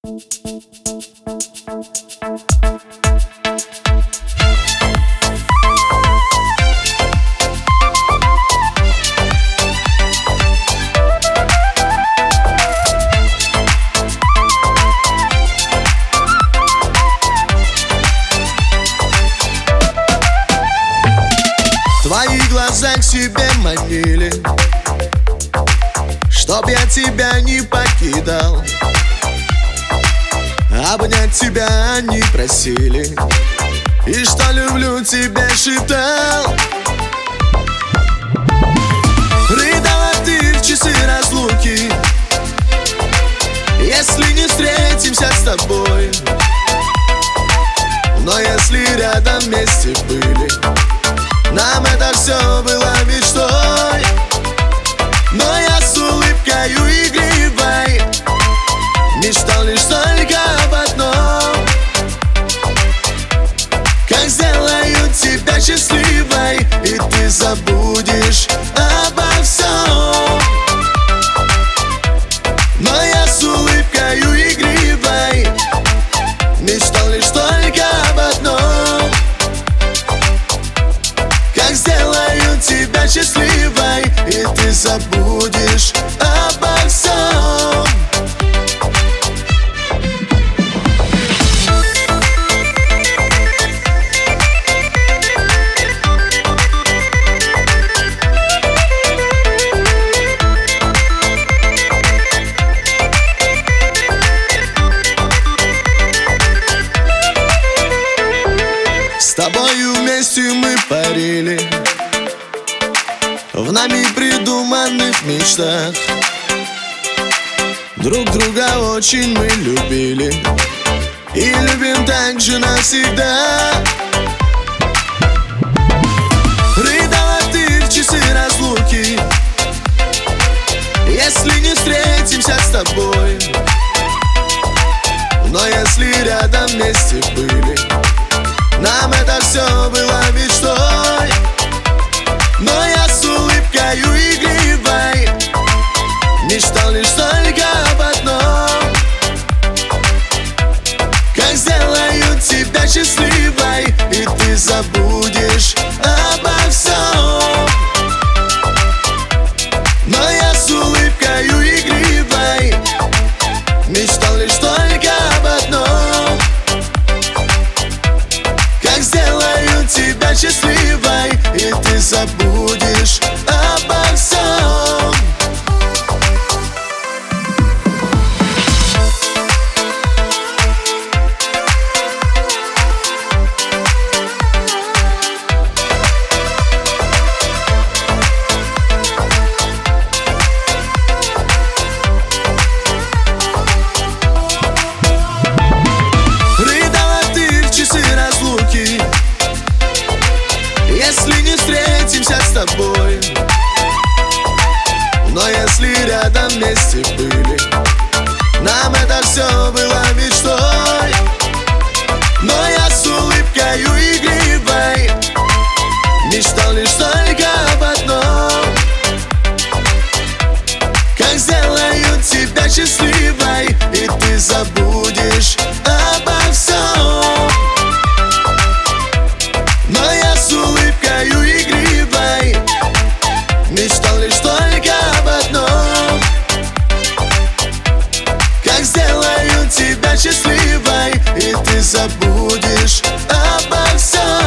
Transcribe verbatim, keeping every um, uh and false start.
Твои глаза к себе манили, чтоб я тебя не покидал. Обнять тебя они просили, и что люблю тебя шептал. Рыдала ты в часы разлуки, если не встретимся с тобой. Но если рядом вместе были, нам это все было мечтой. Но я с улыбкою игривой мечтал лишь только об одном: как сделаю тебя счастливой, и ты забудешь обо всем. Но я с улыбкою игривой мечтал лишь только об одном: как сделаю тебя счастливой, и ты забудешь обо всем. С тобою вместе мы парили в нами придуманных мечтах. Друг друга очень мы любили и любим так же навсегда. Рыдала ты в часы разлуки, если не встретимся с тобой. Но если рядом вместе были, нам это все было мечтой. Но я с улыбкою игривой мечтал лишь только об одном: как сделаю тебя счастливой, и ты забудешь обо всем. Но я с улыбкою игривой мечтал лишь только об одном: как сделаю тебя счастливой, и ты забудешь обо всем. Рыдала ты в часы разлуки, если не встретимся с тобой. Но если рядом вместе были, нам это все было мечтой. Но я с улыбкою игривой мечтал лишь только об одном: как сделаю тебя счастливой, и ты забудешь обо всем. Но я с улыбкою игривой мечтал лишь только об одном: как сделаю тебя счастливой, и ты забудешь обо всем.